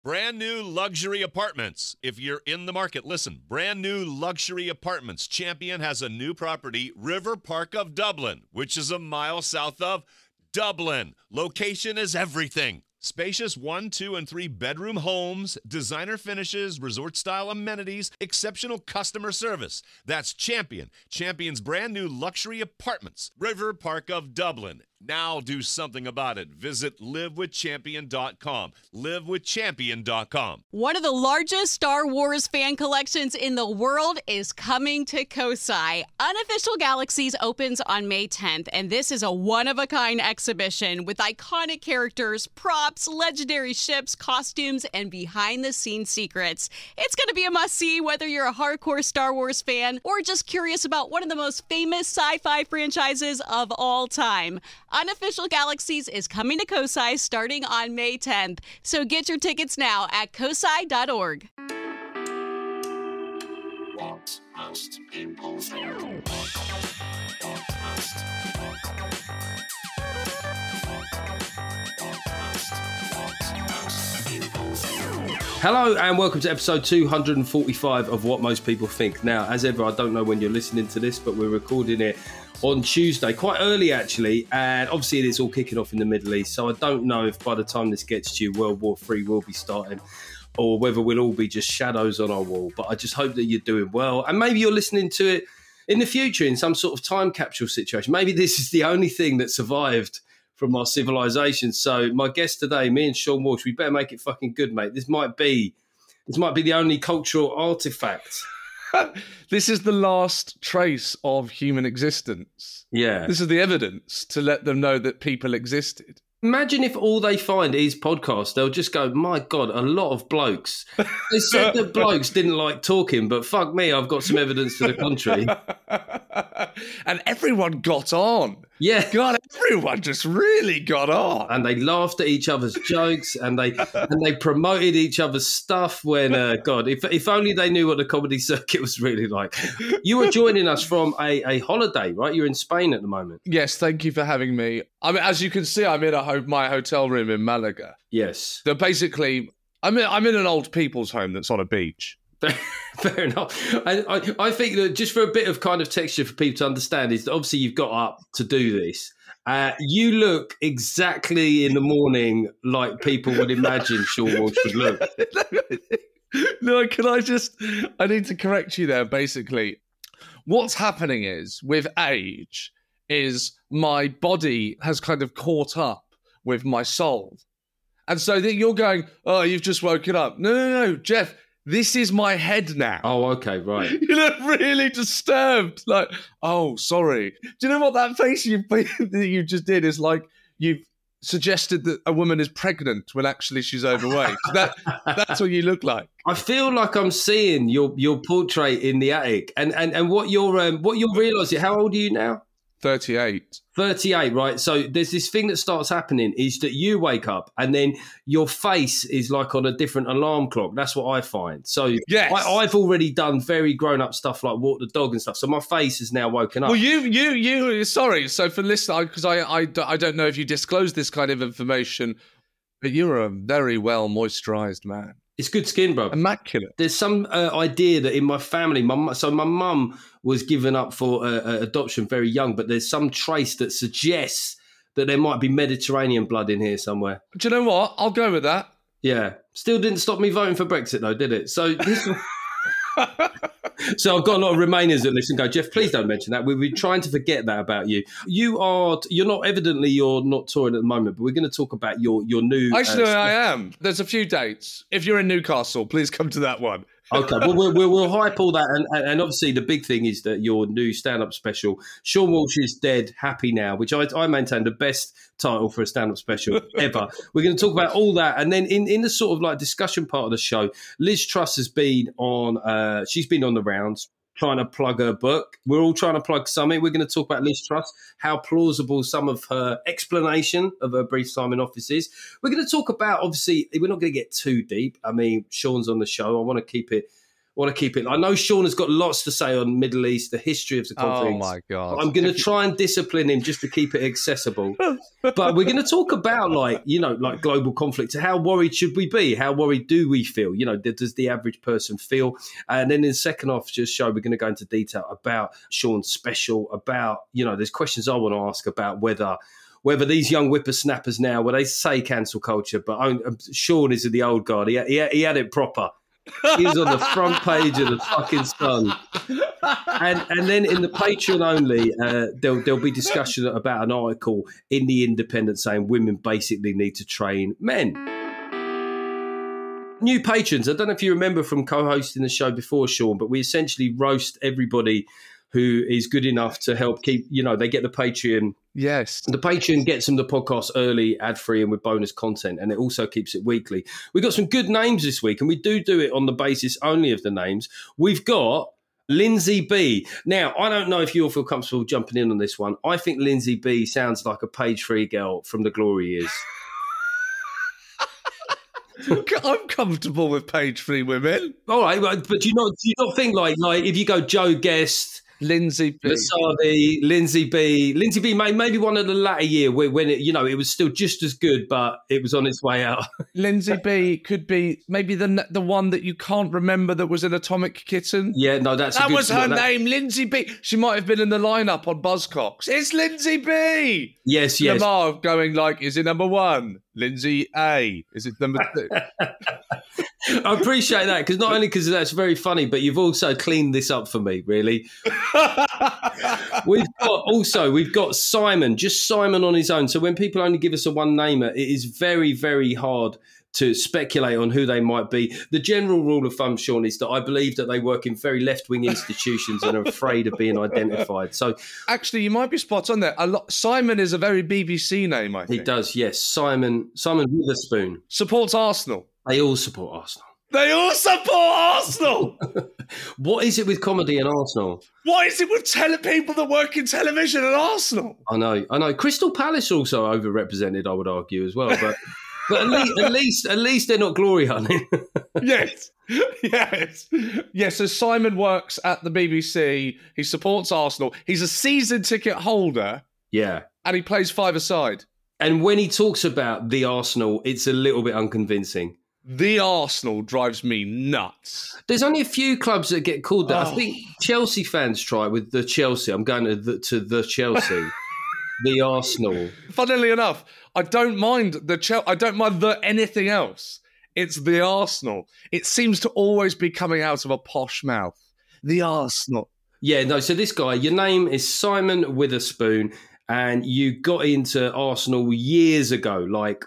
Brand new luxury apartments. If you're in the market, listen. Brand new luxury apartments. Champion has a new property, River Park of Dublin, which is a mile south of Dublin. Location is everything. Spacious 1, 2, and 3 bedroom homes, designer finishes, resort-style amenities, exceptional customer service. That's Champion. Champion's brand new luxury apartments. River Park of Dublin. Now do something about it. Visit livewithchampion.com. Livewithchampion.com. One of the largest Star Wars fan collections in the world is coming to Kosai. Unofficial Galaxies opens on May 10th, and this is a one-of-a-kind exhibition with iconic characters, props, legendary ships, costumes, and behind-the-scenes secrets. It's going to be a must-see whether you're a hardcore Star Wars fan or just curious about one of the most famous sci-fi franchises of all time. Unofficial Galaxies is coming to Kosai starting on May 10th, so get your tickets now at kosai.org. What most people think. Hello and welcome to episode 245 of What Most People Think. Now, as ever, I don't know when you're listening to this, but we're recording it on Tuesday, quite early actually, and obviously it's all kicking off in the Middle East, so I don't know if by the time this gets to you, World War III will be starting, or whether we'll all be just shadows on our wall, but I just hope that you're doing well, and maybe you're listening to it in the future in some sort of time capsule situation. Maybe this is the only thing that survived from our civilization. So my guest today, me and Sean Walsh, we better make it fucking good, mate. This might be the only cultural artifact. This is the last trace of human existence. Yeah. This is the evidence to let them know that people existed. Imagine if all they find is podcasts. They'll just go, my God, a lot of blokes. They said that blokes didn't like talking, but fuck me, I've got some evidence to the contrary. And everyone got on. Yeah. God, everyone just really got on. And they laughed at each other's jokes and they promoted each other's stuff when, God, if only they knew what the comedy circuit was really like. You were joining us from a holiday, right? You're in Spain at the moment. Yes, thank you for having me. I mean, as you can see, I'm in my hotel room in Malaga. Yes. So basically, I'm in an old people's home that's on a beach. Fair enough. I think that just for a bit of kind of texture for people to understand is that obviously you've got up to do this. You look exactly in the morning like people would imagine Sean Walsh would look. No, I need to correct you there. Basically, what's happening is with age is my body has kind of caught up with my soul. And so that you're going, oh, you've just woken up. No, Jeff. This is my head now. Oh, okay, right. You look really disturbed. Like, oh, sorry. Do you know what that face that you just did is like? You've suggested that a woman is pregnant when actually she's overweight. That's what you look like. I feel like I'm seeing your portrait in the attic, and what you're realising. How old are you now? 38. 38, right? So there's this thing that starts happening is that you wake up and then your face is like on a different alarm clock. That's what I find. So yes. I've already done very grown-up stuff like walk the dog and stuff. So my face has now woken up. Well, you sorry. So for listeners, because I don't know if you disclose this kind of information, but you're a very well moisturised man. It's good skin, bro. Immaculate. There's some idea that in my family, my mum was given up for adoption very young, but there's some trace that suggests that there might be Mediterranean blood in here somewhere. Do you know what? I'll go with that. Yeah. Still didn't stop me voting for Brexit, though, did it? So this... So I've got a lot of Remainers that listen and go, Jeff, please don't mention that. We've been trying to forget that about you. You're not touring at the moment, but we're going to talk about your new... Actually, I am. There's a few dates. If you're in Newcastle, please come to that one. Okay, well, we'll hype all that. And obviously the big thing is that your new stand-up special, Sean Walsh is Dead, Happy Now, which I maintain the best title for a stand-up special ever. We're going to talk about all that. And then in the sort of like discussion part of the show, Liz Truss has been on, she's been on the rounds trying to plug her book. We're all trying to plug something. We're going to talk about Liz Truss, how plausible some of her explanation of her brief time in office is. We're going to talk about, obviously, we're not going to get too deep. I mean, Sean's on the show. I want to keep it want to keep it. I know Sean has got lots to say on Middle East, the history of the conflict. Oh my God. I'm going to try and discipline him just to keep it accessible. But we're going to talk about like global conflict. How worried should we be? How worried do we feel? Does the average person feel? And then in the second half of the show, we're going to go into detail about Sean's special, about, there's questions I want to ask about whether these young whippersnappers now, they say cancel culture, but Sean is the old guard. He had it proper. He was on the front page of the fucking Sun. And then in the Patreon only, there'll be discussion about an article in The Independent saying women basically need to train men. New patrons, I don't know if you remember from co-hosting the show before, Sean, but we essentially roast everybody who is good enough to help keep, they get the Patreon. Yes. The Patreon gets them the podcast early, ad-free, and with bonus content, and it also keeps it weekly. We've got some good names this week, and we do it on the basis only of the names. We've got Lindsay B. Now, I don't know if you'll feel comfortable jumping in on this one. I think Lindsay B sounds like a page 3 girl from the glory years. I'm comfortable with page 3 women. All right, but do you not think like if you go Joe Guest, Lindsay B. Lasardi, Lindsay B, maybe one of the latter year when it, it was still just as good, but it was on its way out. Lindsay B could be maybe the one that you can't remember that was in Atomic Kitten. Yeah, no, that was her name, Lindsay B. She might have been in the lineup on Buzzcocks. It's Lindsay B. Yes. Lamar going like, is it number 1? Lindsay A. Is it number 2? I appreciate that because not only because that's very funny, but you've also cleaned this up for me, really. We've got Simon, just Simon on his own. So when people only give us a one-namer, it is very, very hard to speculate on who they might be. The general rule of thumb, Sean, is that I believe that they work in very left-wing institutions and are afraid of being identified. So, actually, you might be spot on there. Simon is a very BBC name, I think. He does, yes. Simon Witherspoon. Supports Arsenal. They all support Arsenal. They all support Arsenal! What is it with comedy and Arsenal? What is it with people that work in television and Arsenal? I know. Crystal Palace also overrepresented, I would argue, as well. But at least they're not glory hunting. Yes. So Simon works at the BBC. He supports Arsenal. He's a season ticket holder. Yeah. And he plays 5-a-side. And when he talks about the Arsenal, it's a little bit unconvincing. The Arsenal drives me nuts. There's only a few clubs that get called that. I think Chelsea fans try with the Chelsea. I'm going to the Chelsea. The Arsenal. Funnily enough, I don't mind I don't mind anything else. It's the Arsenal. It seems to always be coming out of a posh mouth. The Arsenal. Yeah, no, so this guy, your name is Simon Witherspoon, and you got into Arsenal years ago,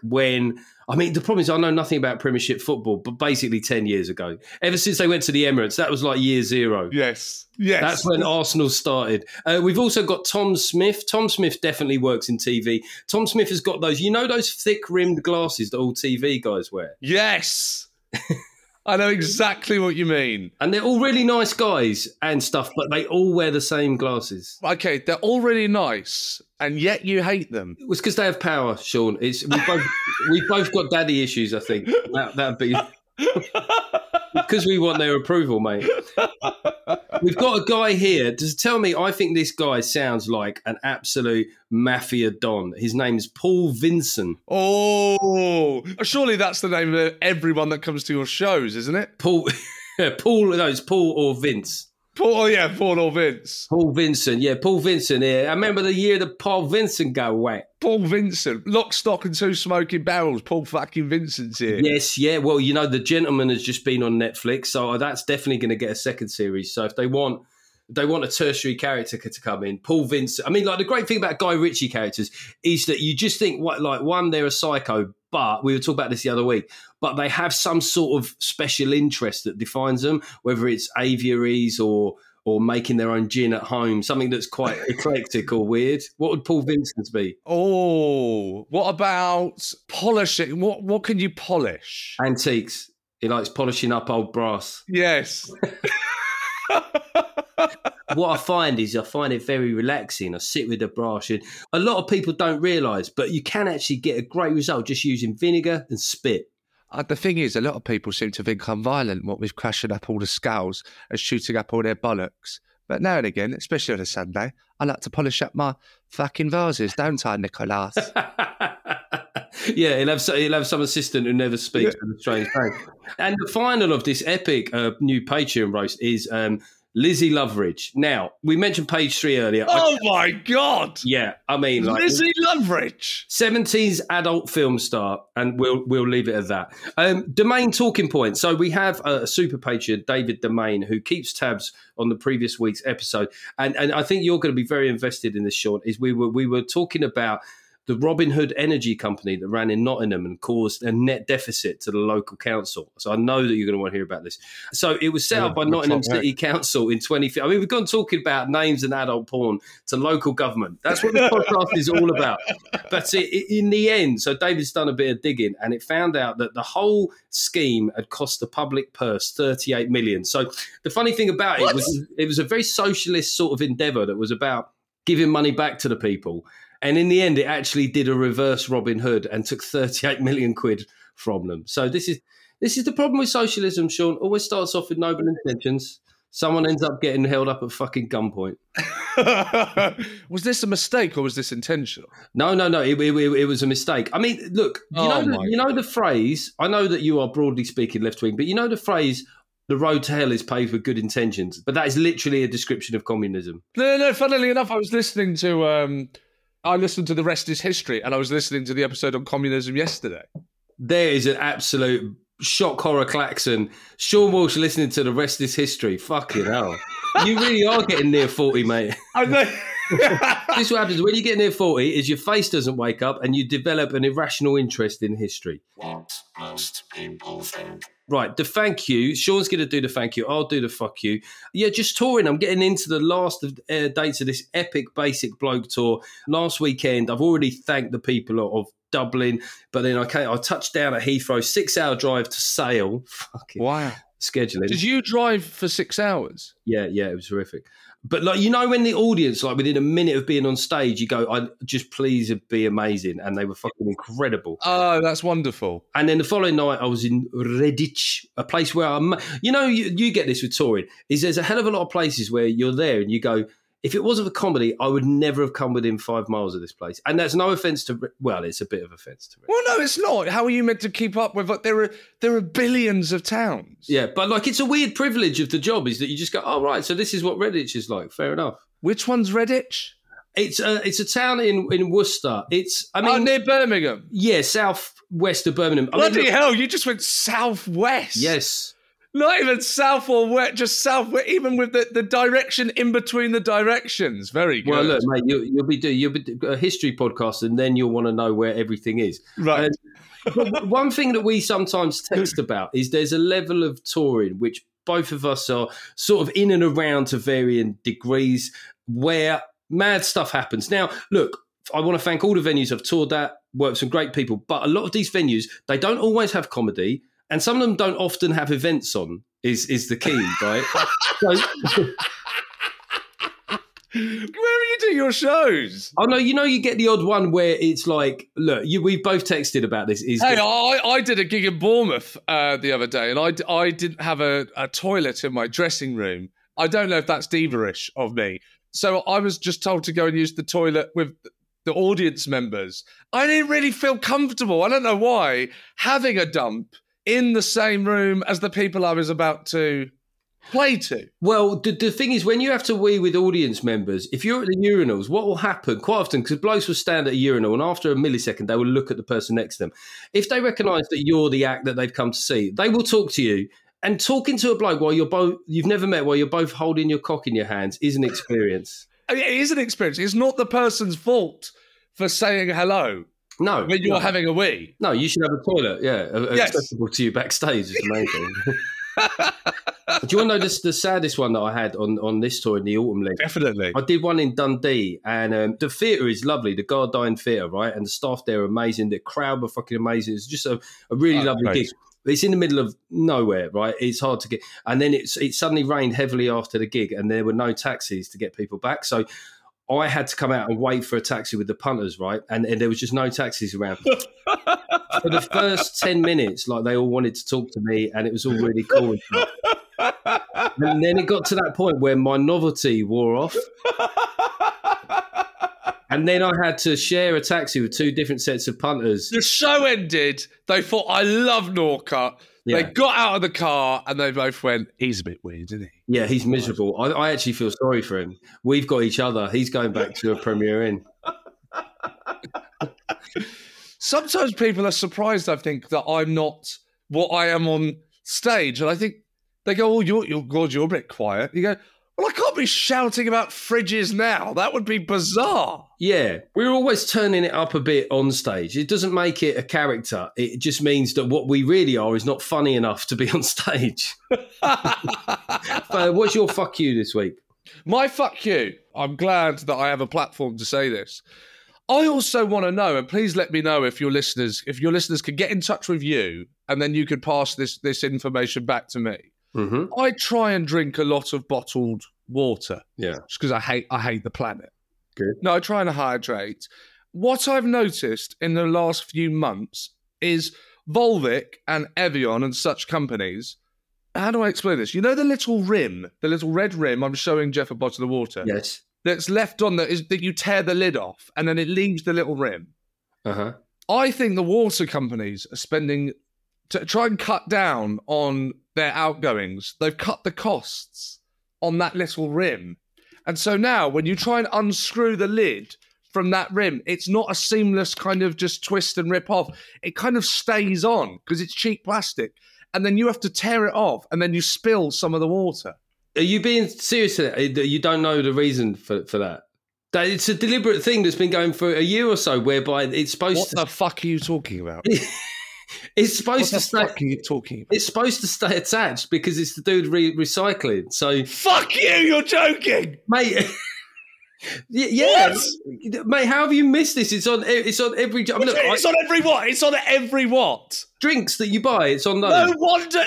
the problem is I know nothing about Premiership football, but basically 10 years ago. Ever since they went to the Emirates, that was like year 0. Yes. That's when Arsenal started. We've also got Tom Smith. Tom Smith definitely works in TV. Tom Smith has got those thick-rimmed glasses that all TV guys wear. Yes. I know exactly what you mean. And they're all really nice guys and stuff, but they all wear the same glasses. Okay, they're all really nice, and yet you hate them. It was because they have power, Sean. We've both got daddy issues, I think. That'd be... Because we want their approval, mate. We've got a guy here. Just tell me, I think this guy sounds like an absolute mafia don. His name is Paul Vincent. Oh, surely that's the name of everyone that comes to your shows, isn't it? Paul. No, it's Paul or Vince. Paul or Vince. Paul Vincent, yeah, Paul Vincent. Yeah, I remember the year that Paul Vincent got away. Paul Vincent, Lock, Stock and Two Smoking Barrels. Paul fucking Vincent's here. Yes, yeah. Well, The Gentleman has just been on Netflix, so that's definitely going to get a second series. So if they want a tertiary character to come in, Paul Vincent. I mean, the great thing about Guy Ritchie characters is that you just think, one, they're a psycho, but we were talking about this the other week, but they have some sort of special interest that defines them, whether it's aviaries or making their own gin at home, something that's quite eclectic or weird. What would Paul Vincent's be? Oh, what about polishing? What can you polish? Antiques. He likes polishing up old brass. Yes. What I find it very relaxing. I sit with the brush, and a lot of people don't realise, but you can actually get a great result just using vinegar and spit. The thing is, a lot of people seem to think I'm violent, what with crashing up all the skulls and shooting up all their bollocks. But now and again, especially on a Sunday, I like to polish up my fucking vases, don't I, Nicholas? Yeah, he'll have some assistant who never speaks with a strange name. And the final of this epic new Patreon roast is Lizzie Loveridge. Now, we mentioned page 3 earlier. Oh my God! Yeah, I mean, like, Lizzie Loveridge, 70s adult film star, and we'll leave it at that. Domain talking point. So we have a super patron, David Domain, who keeps tabs on the previous week's episode, and I think you're going to be very invested in this, Sean. Is we were talking about the Robin Hood Energy Company that ran in Nottingham and caused a net deficit to the local council. So I know that you're going to want to hear about this. So it was set up by Nottingham City Council in 2015. I mean, we've gone talking about names and adult porn to local government. That's what the podcast is all about. But in the end, so David's done a bit of digging and it found out that the whole scheme had cost the public purse 38 million. So the funny thing about it was a very socialist sort of endeavour that was about giving money back to the people. And in the end, it actually did a reverse Robin Hood and took 38 million quid from them. So this is the problem with socialism, Sean. Always starts off with noble intentions. Someone ends up getting held up at fucking gunpoint. Was this a mistake or was this intentional? No. It was a mistake. I mean, look, you know the phrase, I know that you are broadly speaking left-wing, but you know the phrase, the road to hell is paved with good intentions. But that is literally a description of communism. No, funnily enough, I was listening to... I listened to The Rest is History, and I was listening to the episode on communism yesterday. There is an absolute shock horror klaxon. Sean Walsh listening to The Rest is History. Fucking hell. You really are getting near 40, mate. I know. This is what happens when you get near 40 is your face doesn't wake up and you develop an irrational interest in history. What most people think. Right, the thank you. Sean's going to do the thank you. I'll do the fuck you. Yeah, just touring. I'm getting into the last of dates of this epic Basic Bloke tour. Last weekend, I've already thanked the people of Dublin, but then I touched down at Heathrow, 6-hour drive to Sale. Fucking wow. Scheduling. Did you drive for 6 hours? Yeah, it was horrific. But like, you know, when the audience, like within a minute of being on stage, you go, "I just please be amazing," and they were fucking incredible. Oh, that's wonderful. And then the following night, I was in Redditch, a place where you get this with touring. Is there's a hell of a lot of places where you're there and you go, if it wasn't for comedy, I would never have come within 5 miles of this place. And that's no offence to... Well, it's a bit of offence to... Well, no, it's not. How are you meant to keep up with... There are billions of towns. Yeah, but like it's a weird privilege of the job is that you just go, oh, right, so this is what Redditch is like. Fair enough. Which one's Redditch? It's a town in Worcester. Near Birmingham? Yeah, southwest of Birmingham. Bloody hell, you just went southwest. Yes. Not even south or west, just southwest, even with the direction in between the directions. Very good. Well, look, mate, you'll be a history podcast, and then you'll want to know where everything is. Right. But one thing that we sometimes text about is there's a level of touring which both of us are sort of in and around to varying degrees where mad stuff happens. Now, look, I want to thank all the venues I've toured at, worked with some great people, but a lot of these venues, they don't always have comedy. And some of them don't often have events on, is the key, right? Where are you doing your shows? Oh, no, you get the odd one where it's like, look, we've both texted about this. I did a gig in Bournemouth the other day, and I didn't have a toilet in my dressing room. I don't know if that's diva-ish of me. So I was just told to go and use the toilet with the audience members. I didn't really feel comfortable. I don't know why, having a dump in the same room as the people I was about to play to. Well, the thing is, when you have to wee with audience members, if you're at the urinals, what will happen quite often, because blokes will stand at a urinal and after a millisecond, they will look at the person next to them. If they recognise that you're the act that they've come to see, they will talk to you. And talking to a bloke while you've never met, while you're both holding your cock in your hands is an experience. I mean, it is an experience. It's not the person's fault for saying hello. No. When you're having a wee. No, you should have a toilet, accessible to you backstage is the main thing. Do you want to know the saddest one that I had on this tour in the autumn length? Definitely. I did one in Dundee, and the theatre is lovely, the Gardyne Theatre, right? And the staff there are amazing. The crowd were fucking amazing. It's just a really lovely gig. It's in the middle of nowhere, right? It's hard to get. And then it suddenly rained heavily after the gig, and there were no taxis to get people back. So I had to come out and wait for a taxi with the punters, right? And there was just no taxis around. for the first 10 minutes, like they all wanted to talk to me, and it was all really cool and stuff. And then it got to that point where my novelty wore off. And then I had to share a taxi with two different sets of punters. The show ended. They thought, I love Norcut. Yeah. They got out of the car and they both went, he's a bit weird, isn't he? Yeah, he's miserable. I actually feel sorry for him. We've got each other. He's going back to a Premier Inn. Sometimes people are surprised, I think, that I'm not what I am on stage. And I think they go, oh, you're a bit quiet. You go, well, I can't be shouting about fridges now. That would be bizarre. Yeah, we're always turning it up a bit on stage. It doesn't make it a character. It just means that what we really are is not funny enough to be on stage. What's your fuck you this week? My fuck you. I'm glad that I have a platform to say this. I also want to know, and please let me know if your listeners can get in touch with you, and then you could pass this information back to me. Mm-hmm. I try and drink a lot of bottled water. Yeah. Just because I hate the planet. Good. No, I try and hydrate. What I've noticed in the last few months is Volvic and Evian and such companies. How do I explain this? You know the little rim, the little red rim, I'm showing Jeff a bottle of water. Yes. That's left on that you tear the lid off and then it leaves the little rim. Uh-huh. I think the water companies are spending to try and cut down on their outgoings. They've cut the costs on that little rim. And so now when you try and unscrew the lid from that rim, it's not a seamless kind of just twist and rip off. It kind of stays on because it's cheap plastic. And then you have to tear it off and then you spill some of the water. Are you being serious? You don't know the reason for that? That it's a deliberate thing that's been going for a year or so, whereby it's supposed What the fuck are you talking about? It's supposed What to stay. the fuck are you talking about? It's supposed to stay attached because it's to do with recycling. So, Fuck you! You're joking, mate. Yeah, mate. How have you missed this? It's on every. It's on every what? It's on every what? Drinks that you buy. It's on those. No wonder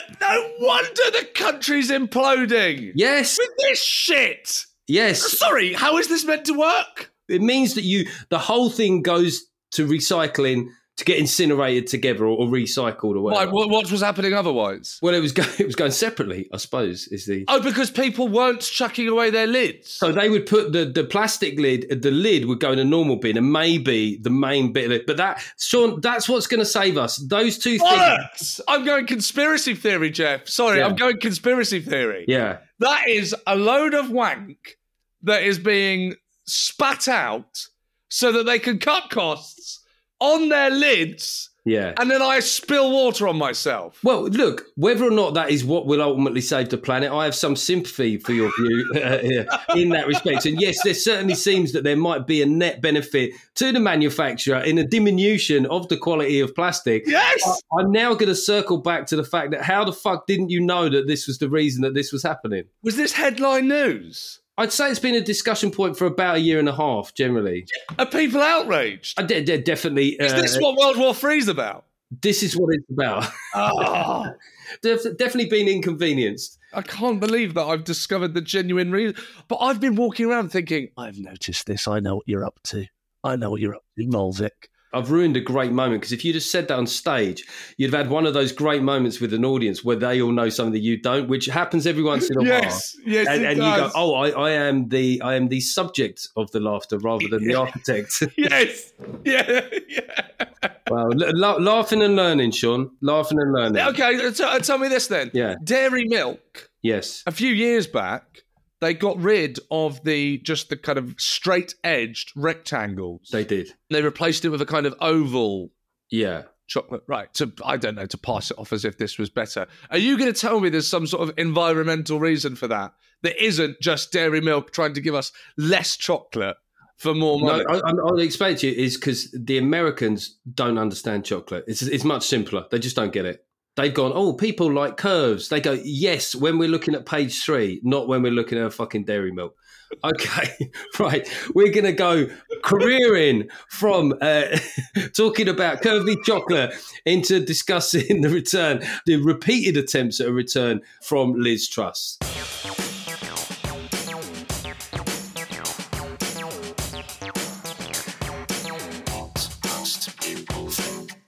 the country's imploding. Yes. With this shit. Yes. Sorry, how is this meant to work? It means that the whole thing goes to recycling to get incinerated together or recycled or whatever. Why, what was happening otherwise? Well, it was going separately, I suppose, is the... Oh, because people weren't chucking away their lids. So they would put the plastic lid, the lid would go in a normal bin and maybe the main bit of it. But Sean, that's what's going to save us. Those two things... I'm going conspiracy theory, Jeff. Sorry, Yeah. I'm going conspiracy theory. Yeah. That is a load of wank that is being spat out so that they can cut costs on their lids, Yeah. and then I spill water on myself. Well, look, whether or not that is what will ultimately save the planet, I have some sympathy for your view in that respect. And yes, there certainly seems that there might be a net benefit to the manufacturer in a diminution of the quality of plastic. Yes! I'm now going to circle back to the fact that how the fuck didn't you know that this was the reason that this was happening? Was this headline news? I'd say it's been a discussion point for about a year and a half, generally. Are people outraged? Definitely. Is this what World War III's about? This is what it's about. Oh, Definitely been inconvenienced. I can't believe that I've discovered the genuine reason. But I've been walking around thinking, I've noticed this. I know what you're up to. I know what you're up to, Molzik. I've ruined a great moment because if you'd have said that on stage, you'd have had one of those great moments with an audience where they all know something that you don't, which happens every once in a while. Yes, And you go, oh, I am the subject of the laughter rather than the architect. Yes, yeah. Well, laughing and learning, Sean. Laughing and learning. Okay, tell me this then. Yeah. Dairy milk. Yes. A few years back, they got rid of the kind of straight-edged rectangles. They did. They replaced it with a kind of oval Yeah. chocolate, right? To pass it off as if this was better. Are you going to tell me there's some sort of environmental reason for that? That isn't just dairy milk trying to give us less chocolate for more money? No, I'll explain to you is because the Americans don't understand chocolate. It's much simpler. They just don't get it. They've gone, oh, people like curves. They go, yes, when we're looking at page 3, not when we're looking at a fucking dairy milk. Okay, right. We're going to go careering from talking about curvy chocolate into discussing the repeated attempts at a return from Liz Truss.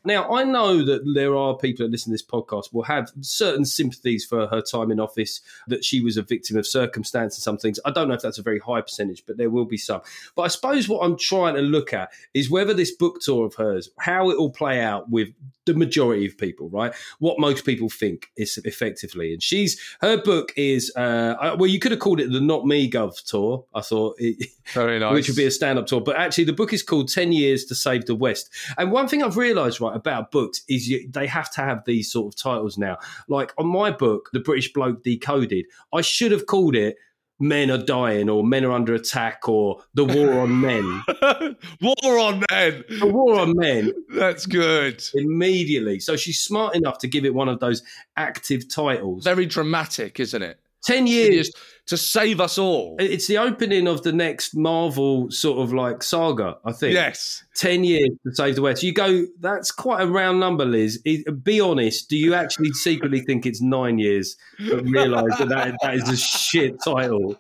Now, I know that there are people that listen to this podcast will have certain sympathies for her time in office, that she was a victim of circumstance and some things. I don't know if that's a very high percentage, but there will be some. But I suppose what I'm trying to look at is whether this book tour of hers, how it will play out with the majority of people, right? What most people think is effectively. And her book is, well, you could have called it the Not Me Gov tour, I thought, Very nice. which would be a stand-up tour. But actually, the book is called 10 Years to Save the West. And one thing I've realised, right, about books is they have to have these sort of titles now. Like on my book, The British Bloke Decoded, I should have called it Men Are Dying or Men Are Under Attack or The War on Men. War on Men. The War on Men. That's good. Immediately. So she's smart enough to give it one of those active titles. Very dramatic, isn't it? 10 years. To save us all. It's the opening of the next Marvel sort of like saga, I think. Yes. 10 years to save the West. You go, that's quite a round number, Liz. Be honest, do you actually secretly think it's 9 years, but realise that is a shit title?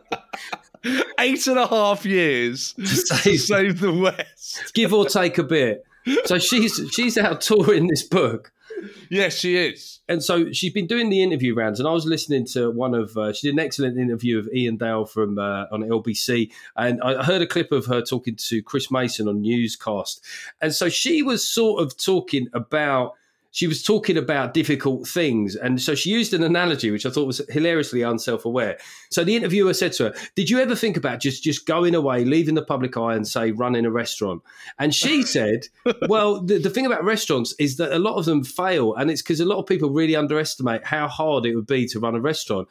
8.5 years to save the West. Give or take a bit. So she's out touring this book. Yes, she is. And so she's been doing the interview rounds, and I was listening to one of she did an excellent interview of Ian Dale from on LBC, and I heard a clip of her talking to Chris Mason on Newscast, and so she was sort of talking about difficult things. And so she used an analogy, which I thought was hilariously unself-aware. So the interviewer said to her, did you ever think about just going away, leaving the public eye and, say, running a restaurant? And she said, well, the thing about restaurants is that a lot of them fail. And it's because a lot of people really underestimate how hard it would be to run a restaurant.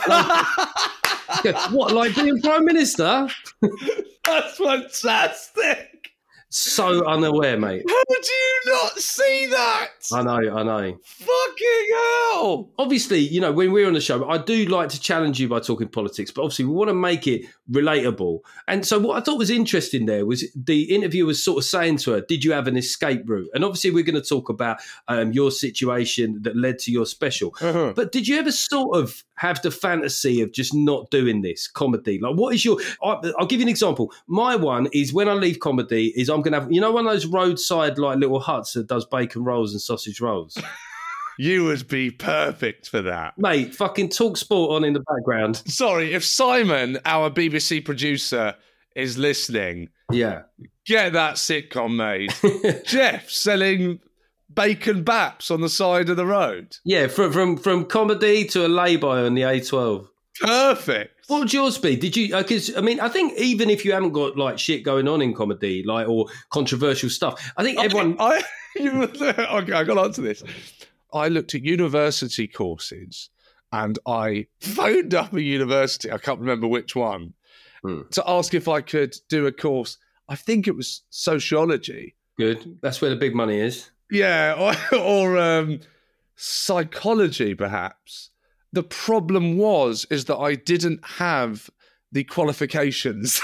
What, like being Prime Minister? That's fantastic. So unaware, mate. How do you not see that? I know. Fucking hell. Obviously, you know, when we're on the show, I do like to challenge you by talking politics, but obviously we want to make it relatable. And so what I thought was interesting there was the interviewer was sort of saying to her, did you have an escape route? And obviously we're going to talk about your situation that led to your special. Uh-huh. But did you ever sort of have the fantasy of just not doing this comedy? Like, what is I'll give you an example. My one is when I leave comedy is I'm going to have, you know, one of those roadside like little huts that does bacon rolls and sausage rolls. You would be perfect for that. Mate, fucking Talk Sport on in the background. Sorry, if Simon, our BBC producer, is listening, yeah, get that sitcom made. Jeff selling bacon baps on the side of the road. Yeah, from comedy to a lay-by on the A12. Perfect. What would yours be? Did you? Because I mean, I think even if you haven't got like shit going on in comedy, like or controversial stuff, I think everyone. Okay, I got onto this. I looked at university courses, and I phoned up a university. I can't remember which one to ask if I could do a course. I think it was sociology. Good. That's where the big money is. Yeah, or psychology, perhaps. The problem is that I didn't have the qualifications.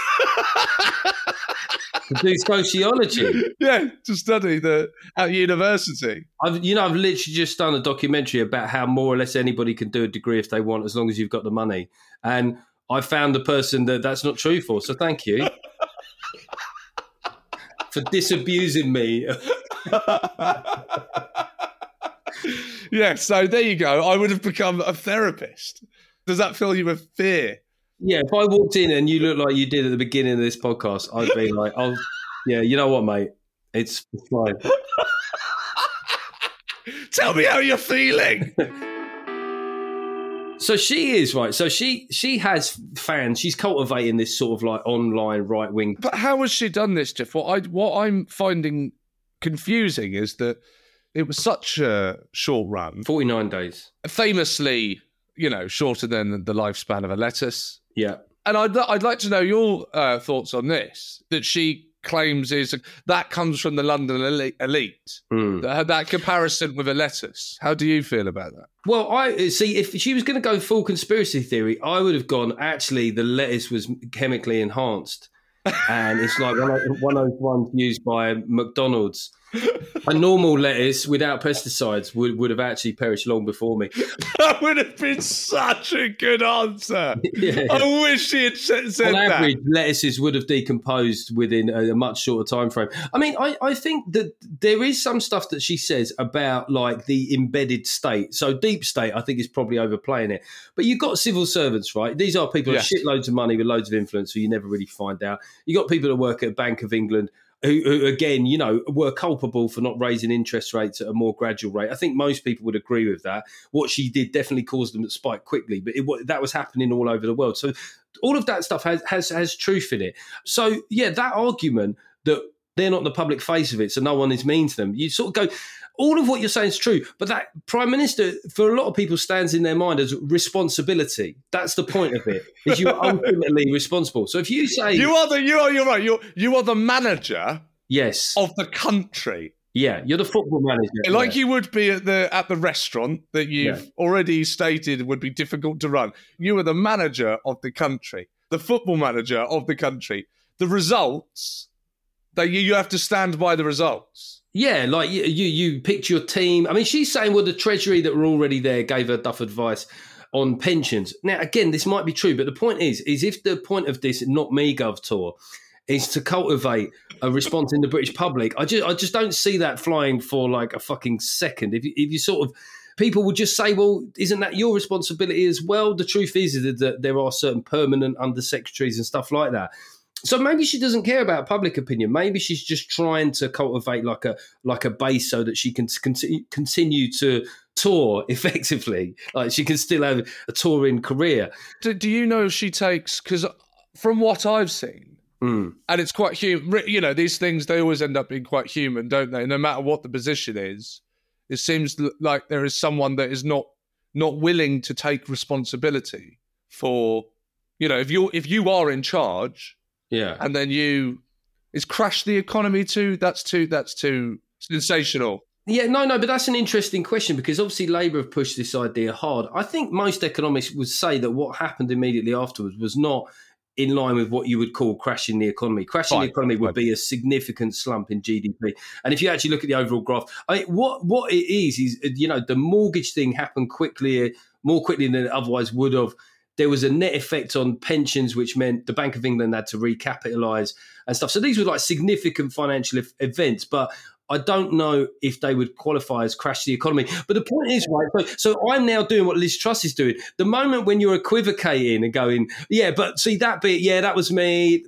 To do sociology? Yeah, to study at university. I've literally just done a documentary about how more or less anybody can do a degree if they want, as long as you've got the money. And I found the person that's not true for, so thank you for disabusing me. Yeah, so there you go. I would have become a therapist. Does that fill you with fear? Yeah, if I walked in and you looked like you did at the beginning of this podcast, I'd be like, oh, yeah, you know what, mate? It's fine. Tell me how you're feeling. So she is, right. So she has fans. She's cultivating this sort of like online right wing. But how has she done this, Jeff? What I'm finding confusing is that it was such a short run. 49 days. Famously, shorter than the lifespan of a lettuce. Yeah. And I'd like to know your thoughts on this, that she claims that comes from the London elite. That comparison with a lettuce. How do you feel about that? Well, I see, if she was going to go full conspiracy theory, I would have gone, actually, the lettuce was chemically enhanced. And it's like one of those ones used by McDonald's. A normal lettuce without pesticides would have actually perished long before me. That would have been such a good answer. Yeah. I wish he had said On that. average, lettuces would have decomposed within a much shorter time frame. I mean, I think that there is some stuff that she says about like the embedded state. So deep state, I think, is probably overplaying it. But you've got civil servants, right? These are people with shitloads of money with loads of influence who you never really find out. You got people that work at Bank of England who again, you know, were culpable for not raising interest rates at a more gradual rate. I think most people would agree with that. What she did definitely caused them to spike quickly, but that was happening all over the world. So all of that stuff has truth in it. So, yeah, that argument that they're not the public face of it, so no one is mean to them, you sort of go, all of what you're saying is true, but that Prime Minister, for a lot of people, stands in their mind as responsibility. That's the point of it, is you're ultimately responsible. So if you say... You're right. You are the manager yes. of the country. Yeah, you're the football manager. Like you would be at the restaurant that you've already stated would be difficult to run. You are the manager of the country, the football manager of the country. The results, you have to stand by the results. Yeah, like you picked your team. I mean, she's saying, well, the Treasury that were already there gave her duff advice on pensions. Now, again, this might be true, but the point is if the point of this Not Me Gov tour is to cultivate a response in the British public, I just don't see that flying for like a fucking second. If you sort of, people would just say, well, isn't that your responsibility as well? The truth is that there are certain permanent undersecretaries and stuff like that. So maybe she doesn't care about public opinion. Maybe she's just trying to cultivate like a base so that she can continue to tour effectively. Like she can still have a touring career. Do you know if she takes, because from what I've seen, and it's quite human, you know, these things, they always end up being quite human, don't they? No matter what the position is, it seems like there is someone that is not willing to take responsibility for, you know, if you are in charge, yeah, and then is crash the economy too? That's too sensational. Yeah, no, but that's an interesting question because obviously Labour have pushed this idea hard. I think most economists would say that what happened immediately afterwards was not in line with what you would call crashing the economy. Crashing the economy would be a significant slump in GDP. And if you actually look at the overall graph, I mean, what it is, you know, the mortgage thing happened more quickly than it otherwise would have. There was a net effect on pensions, which meant the Bank of England had to recapitalise and stuff. So these were like significant financial events, but I don't know if they would qualify as crash the economy. But the point is, right, so I'm now doing what Liz Truss is doing. The moment when you're equivocating and going, yeah, but see that bit, yeah, that was me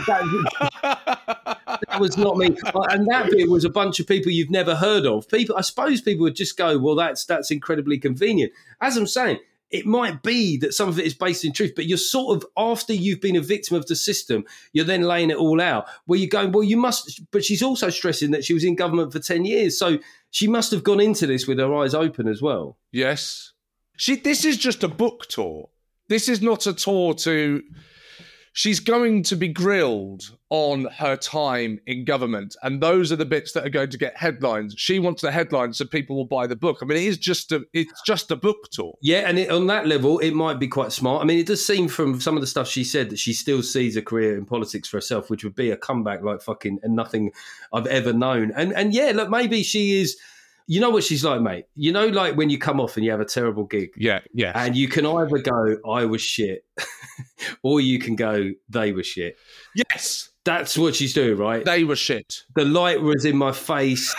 that was not me. And that bit was a bunch of people you've never heard of. I suppose people would just go, well, that's incredibly convenient. As I'm saying, it might be that some of it is based in truth, but you're sort of, after you've been a victim of the system, you're then laying it all out where you're going, well, you must, but she's also stressing that she was in government for 10 years. So she must have gone into this with her eyes open as well. Yes. This is just a book tour. This is not a tour to... She's going to be grilled on her time in government, and those are the bits that are going to get headlines. She wants the headlines so people will buy the book. I mean, it's just a book tour. Yeah, and on that level, it might be quite smart. I mean, it does seem from some of the stuff she said that she still sees a career in politics for herself, which would be a comeback like fucking nothing I've ever known. And yeah, look, maybe she is... You know what she's like, mate? You know, like when you come off and you have a terrible gig. Yeah. And you can either go, I was shit, or you can go, they were shit. Yes. That's what she's doing, right? They were shit. The light was in my face.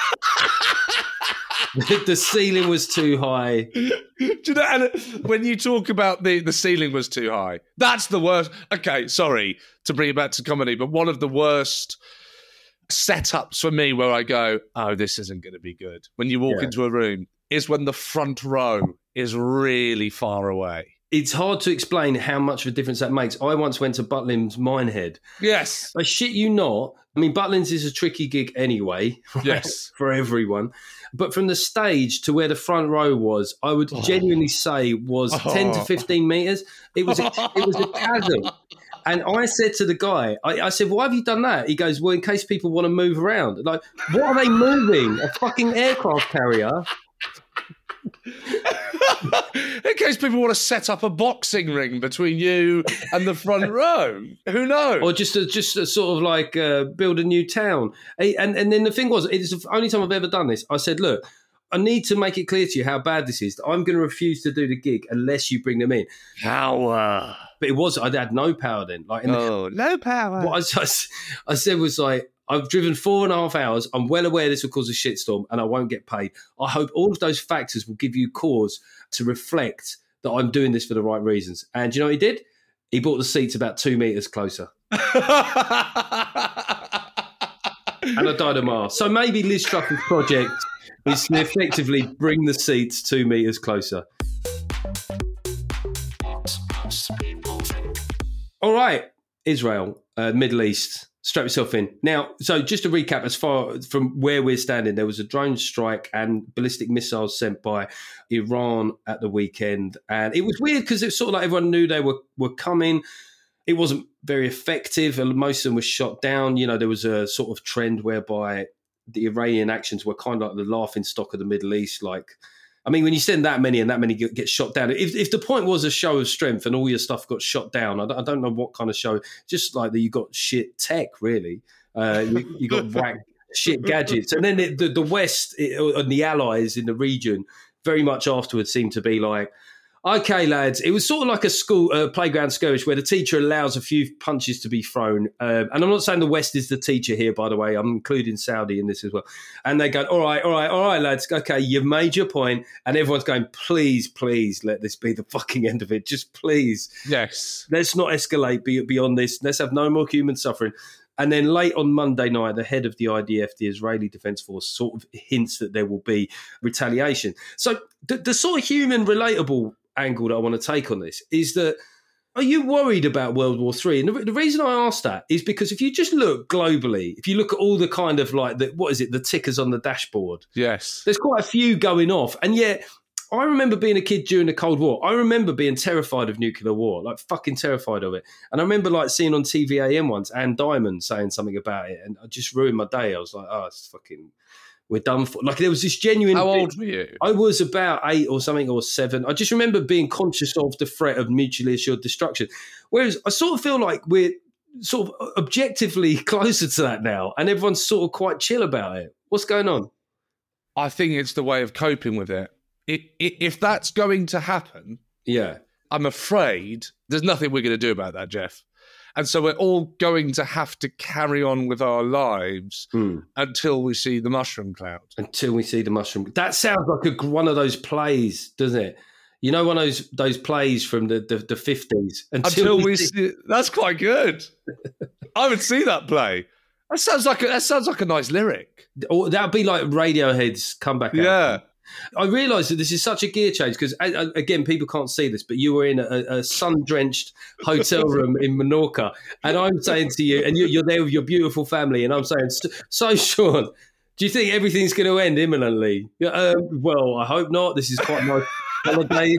The ceiling was too high. Do you know, and when you talk about the ceiling was too high, that's the worst. Okay, sorry to bring it back to comedy, but one of the worst setups for me where I go, oh, this isn't going to be good, when you walk into a room, is when the front row is really far away. It's hard to explain how much of a difference that makes. I once went to Butlins Minehead. Yes. I shit you not. I mean, Butlins is a tricky gig anyway. Right? Yes. For everyone. But from the stage to where the front row was, I would genuinely say was 10 to 15 metres. It was a chasm. And I said to the guy, I said, why have you done that? He goes, well, in case people want to move around. Like, what are they moving? A fucking aircraft carrier? In case people want to set up a boxing ring between you and the front row. Who knows? Or just a sort of like build a new town. And then the thing was, it's the only time I've ever done this. I said, look, I need to make it clear to you how bad this is. I'm going to refuse to do the gig unless you bring them in. Power. But I had no power then. Like, no power. What I said was like, I've driven 4.5 hours. I'm well aware this will cause a shitstorm and I won't get paid. I hope all of those factors will give you cause to reflect that I'm doing this for the right reasons. And do you know what he did? He brought the seats about 2 meters closer. And I died of Mars. So maybe Liz Truss's project is to effectively bring the seats 2 meters closer. All right, Israel, Middle East, strap yourself in. Now, so just to recap, as far from where we're standing, there was a drone strike and ballistic missiles sent by Iran at the weekend. And it was weird because it's sort of like everyone knew they were coming. It wasn't very effective, and most of them were shot down. You know, there was a sort of trend whereby the Iranian actions were kind of like the laughing stock of the Middle East. Like, I mean, when you send that many and that many get shot down, if the point was a show of strength and all your stuff got shot down, I don't know what kind of show, just like that you got shit tech, really. You got whack shit gadgets. And then the West and the allies in the region very much afterwards seemed to be like, okay, lads, it was sort of like a school playground skirmish where the teacher allows a few punches to be thrown. And I'm not saying the West is the teacher here, by the way. I'm including Saudi in this as well. And they go, all right, lads. Okay, you've made your point. And everyone's going, please let this be the fucking end of it. Just please. Yes. Let's not escalate beyond this. Let's have no more human suffering. And then late on Monday night, the head of the IDF, the Israeli Defense Force, sort of hints that there will be retaliation. So the sort of human relatable angle that I want to take on this is that, are you worried about World War III? And the reason I ask that is because if you just look globally, if you look at all the kind of like, the tickers on the dashboard. Yes. There's quite a few going off. And yet, I remember being a kid during the Cold War. I remember being terrified of nuclear war, like fucking terrified of it. And I remember like seeing on TVAM once, Anne Diamond saying something about it. And I just ruined my day. I was like, oh, it's fucking... we're done for. Like, there was this genuine... How old were you? I was about 8 or something, or 7. I just remember being conscious of the threat of mutually assured destruction. Whereas I sort of feel like we're sort of objectively closer to that now, and everyone's sort of quite chill about it. What's going on? I think it's the way of coping with it. If that's going to happen, yeah, I'm afraid there's nothing we're going to do about that, Jeff. And so we're all going to have to carry on with our lives until we see the mushroom cloud. Until we see the mushroom. That sounds like one of those plays, doesn't it? You know, one of those plays from the 50s. Until we see... That's quite good. I would see that play. That sounds like a nice lyric. Or that would be like Radiohead's comeback album. Yeah. I realise that this is such a gear change because, again, people can't see this, but you were in a sun-drenched hotel room in Menorca, and I'm saying to you, and you're there with your beautiful family, and I'm saying, so Sean, do you think everything's going to end imminently? Well, I hope not. This is quite a nice holiday.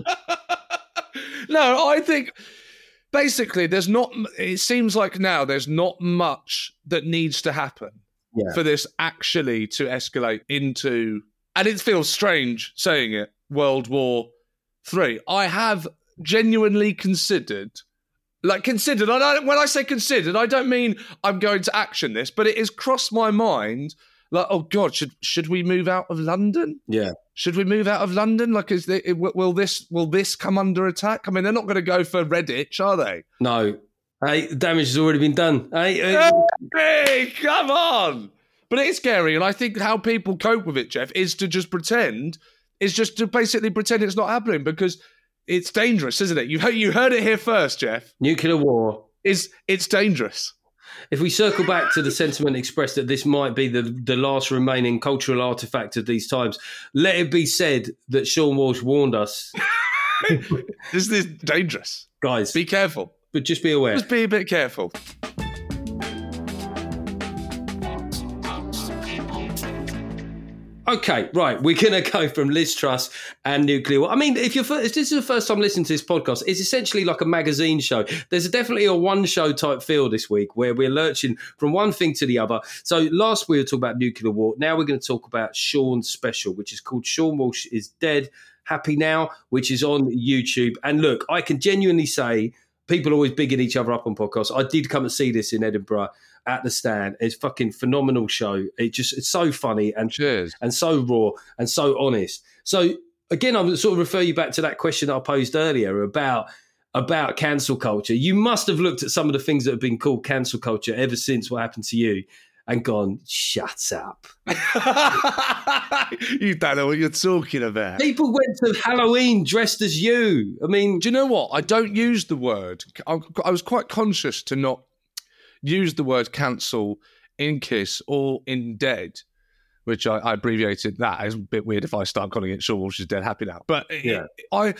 No, I think basically it seems like now there's not much that needs to happen for this actually to escalate into... And it feels strange saying it, World War III. I have genuinely considered, when I say considered, I don't mean I'm going to action this, but it has crossed my mind, like, oh God, should we move out of London? Yeah. Should we move out of London? Like, will this come under attack? I mean, they're not going to go for Redditch, are they? No. Hey, the damage has already been done. Hey, come on! But it's scary, and I think how people cope with it, Jeff, is to basically pretend it's not happening because it's dangerous, isn't it? You heard it here first, Jeff. Nuclear war. It's dangerous. If we circle back to the sentiment expressed that this might be the last remaining cultural artefact of these times, let it be said that Sean Walsh warned us. This is dangerous. Guys. Be careful. But just be aware. Just be a bit careful. Okay, right. We're going to go from Liz Truss and nuclear war. I mean, if this is the first time listening to this podcast, it's essentially like a magazine show. There's definitely a one-show type feel this week where we're lurching from one thing to the other. So last we were talking about nuclear war. Now we're going to talk about Sean's special, which is called Sean Walsh is Dead Happy Now, which is on YouTube. And look, I can genuinely say, people are always bigging each other up on podcasts. I did come and see this in Edinburgh at the Stand. It's a fucking phenomenal show. It's so funny and Cheers. and so raw and so honest. So again, I would sort of refer you back to that question that I posed earlier about cancel culture. You must have looked at some of the things that have been called cancel culture ever since what happened to you and gone, shut up. You don't know what you're talking about. People went to Halloween dressed as you. I mean, Do you know what? I don't use the word. I was quite conscious to not use the word cancel in Kiss or in Dead, which I abbreviated that. It's a bit weird if I start calling it Sean Walsh is Dead Happy Now. But Yeah. I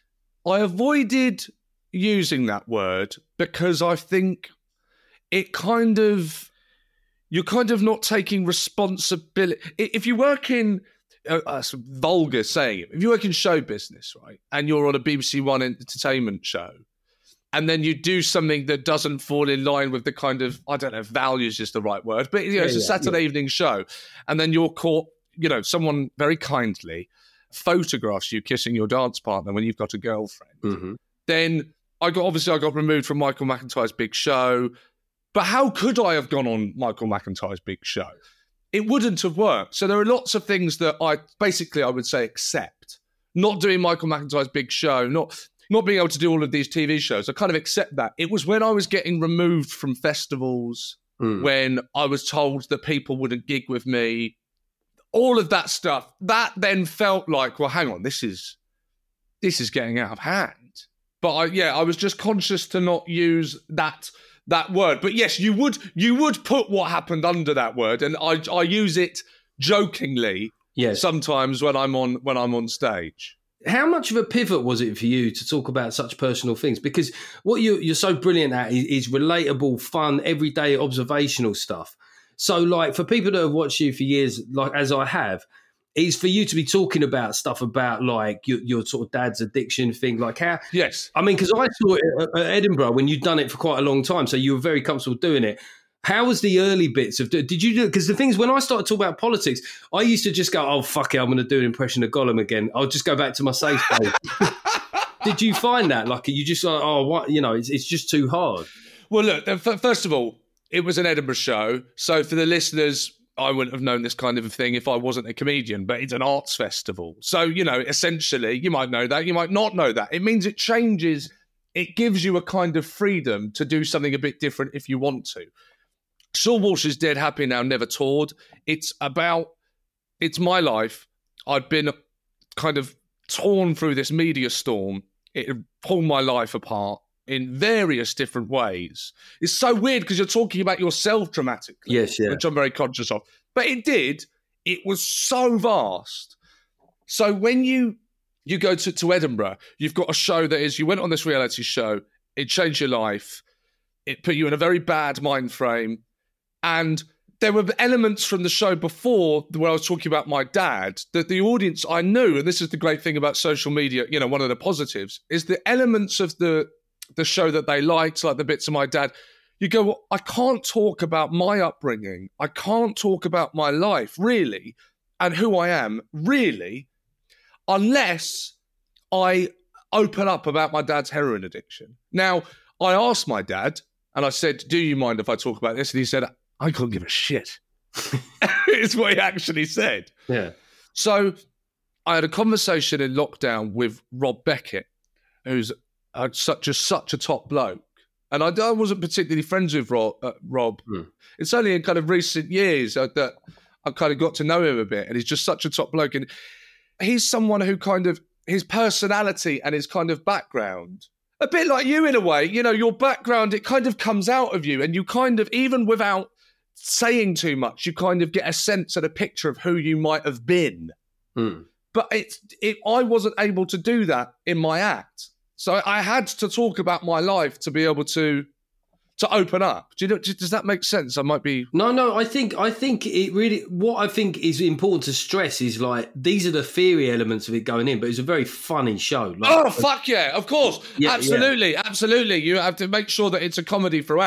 avoided using that word because I think it kind of, you're kind of not taking responsibility. If you work in, that's a vulgar saying it, if you work in show business, right, and you're on a BBC One entertainment show, and then you do something that doesn't fall in line with the kind of, I don't know if values is the right word, but it's a Saturday evening show, and then you're caught, someone very kindly photographs you kissing your dance partner when you've got a girlfriend, then I got removed from Michael McIntyre's big show. But how could I have gone on Michael McIntyre's big show? It wouldn't have worked. So there are lots of things that I would say accept. Not doing Michael McIntyre's big show, not being able to do all of these TV shows. I kind of accept that. It was when I was getting removed from festivals, when I was told that people wouldn't gig with me, all of that stuff, that then felt like, well, hang on, this is getting out of hand. But I was just conscious to not use that word. But yes, you would put what happened under that word, and I use it jokingly sometimes when I'm on stage. how much of a pivot was it for you to talk about such personal things? Because what you're so brilliant at is relatable, fun, everyday observational stuff. So, like, for people that have watched you for years, like as I have, is for you to be talking about stuff about like your sort of dad's addiction thing, like how. Yes. I mean, because I saw it at Edinburgh when you'd done it for quite a long time, so you were very comfortable doing it. How was the early bits of? Did you do? Because the things when I started talking about politics, I used to just go, "Oh fuck it, I'm going to do an impression of Gollum again. I'll just go back to my safe space." Did you find that like you just like, oh, what, you know, it's just too hard? Well, look. First of all, it was an Edinburgh show, so for the listeners, I wouldn't have known this kind of a thing if I wasn't a comedian, but it's an arts festival. So, you know, essentially, you might know that, you might not know that. It means it changes, it gives you a kind of freedom to do something a bit different if you want to. Sean Walsh is Dead Happy Now never toured. It's my life. I'd been kind of torn through this media storm. It had pulled my life apart in various different ways. It's so weird because you're talking about yourself dramatically, Yes, yeah. which I'm very conscious of. But it was so vast. So when you go to Edinburgh, you've got a show that is, you went on this reality show, it changed your life, it put you in a very bad mind frame, and there were elements from the show before where I was talking about my dad that the audience, I knew, and this is the great thing about social media, you know, one of the positives, is the elements of the show that they liked, like the bits of my dad, you go, well, I can't talk about my upbringing. I can't talk about my life, really, and who I am, really, unless I open up about my dad's heroin addiction. Now, I asked my dad, and I said, do you mind if I talk about this? And he said, I can't give a shit. It's what he actually said. Yeah. So I had a conversation in lockdown with Rob Beckett, who's such a top bloke. And I wasn't particularly friends with Rob. It's only in kind of recent years that I kind of got to know him a bit. And he's just such a top bloke. And he's someone who kind of, his personality and his kind of background, a bit like you in a way, you know, your background, it kind of comes out of you. And you kind of, even without saying too much, you kind of get a sense and a picture of who you might have been. But I wasn't able to do that in my act. So I had to talk about my life to be able to open up. Does that make sense? I might be... No, I think it really, what I think is important to stress is like, these are the theory elements of it going in, but it's a very funny show. Like, oh, fuck yeah, of course. Yeah, absolutely. You have to make sure that it's a comedy throughout.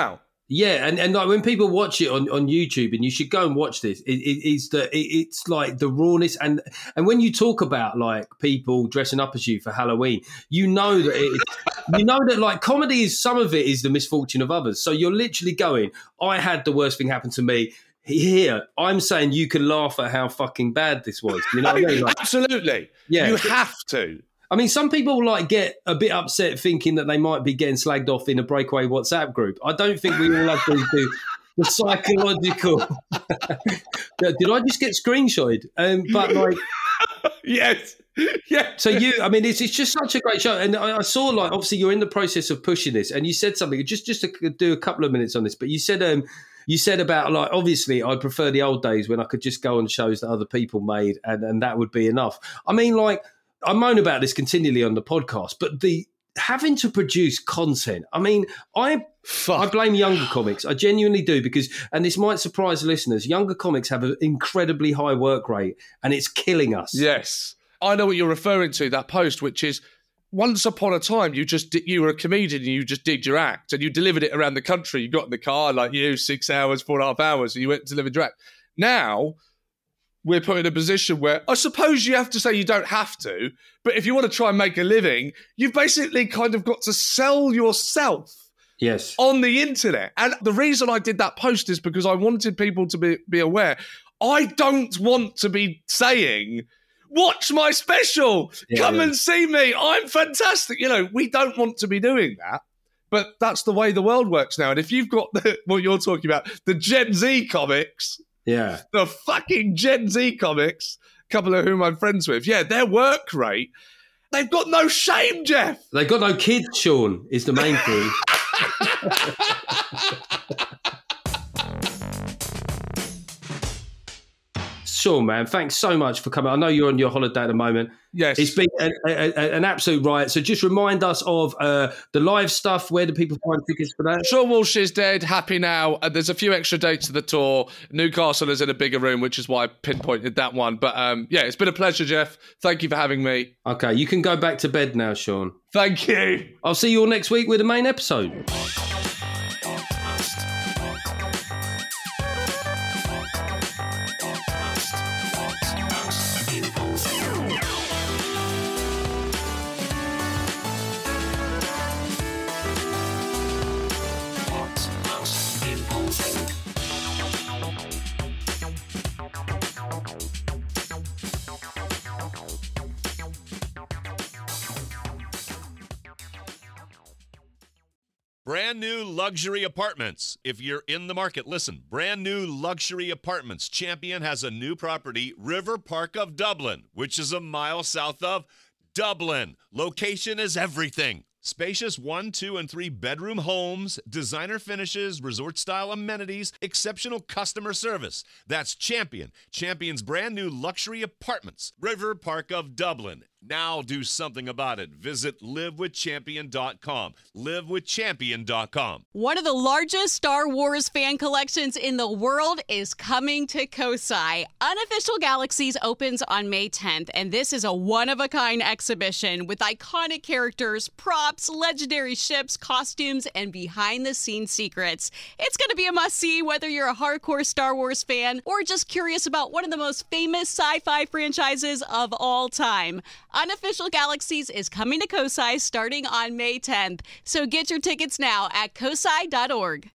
Yeah, and like when people watch it on YouTube, and you should go and watch this. It's like the rawness, and when you talk about like people dressing up as you for Halloween, you know that like comedy is, some of it is the misfortune of others. So you're literally going, I had the worst thing happen to me. Here, I'm saying you can laugh at how fucking bad this was. You know what I mean? Like, absolutely. Yeah, you have to. I mean, some people like get a bit upset thinking that they might be getting slagged off in a breakaway WhatsApp group. I don't think we all have to do the psychological. Did I just get screenshotted? But like, yes. Yeah. So I mean, it's just such a great show, and I saw like obviously you're in the process of pushing this, and you said something just to do a couple of minutes on this, but you said about like obviously I'd prefer the old days when I could just go on shows that other people made, and that would be enough. I mean, like. I moan about this continually on the podcast, but the having to produce content. I mean, I blame younger comics. I genuinely do, because, and this might surprise listeners, younger comics have an incredibly high work rate, and it's killing us. Yes, I know what you're referring to. That post, which is once upon a time, you were a comedian and you just did your act and you delivered it around the country. You got in the car 6 hours, 4.5 hours, and you went to deliver your act. Now, we're put in a position where I suppose you have to say you don't have to, but if you want to try and make a living, you've basically kind of got to sell yourself on the internet. And the reason I did that post is because I wanted people to be aware. I don't want to be saying, watch my special, come and see me, I'm fantastic. We don't want to be doing that. But that's the way the world works now. And if you've got what you're talking about, the Gen Z comics... Yeah. The fucking Gen Z comics, a couple of whom I'm friends with, their work rate, they've got no shame, Jeff. They've got no kids, Sean, is the main thing. Sean, man, thanks so much for coming. I know you're on your holiday at the moment. Yes. It's been an absolute riot. So just remind us of the live stuff. Where do people find tickets for that? Sean Walsh is dead, happy now. There's a few extra dates of the tour. Newcastle is in a bigger room, which is why I pinpointed that one. But it's been a pleasure, Jeff. Thank you for having me. Okay, you can go back to bed now, Sean. Thank you. I'll see you all next week with the main episode. Brand new luxury apartments. If you're in the market, listen. Brand new luxury apartments. Champion has a new property, River Park of Dublin, which is a mile south of Dublin. Location is everything. Spacious 1, 2, and 3 bedroom homes, designer finishes, resort-style amenities, exceptional customer service. That's Champion. Champion's brand new luxury apartments, River Park of Dublin. Now do something about it. Visit livewithchampion.com. Livewithchampion.com. One of the largest Star Wars fan collections in the world is coming to Kosai. Unofficial Galaxies opens on May 10th, and this is a one-of-a-kind exhibition with iconic characters, props, legendary ships, costumes, and behind-the-scenes secrets. It's going to be a must-see whether you're a hardcore Star Wars fan or just curious about one of the most famous sci-fi franchises of all time. Unofficial Galaxies is coming to Kosai starting on May 10th, so get your tickets now at kosai.org.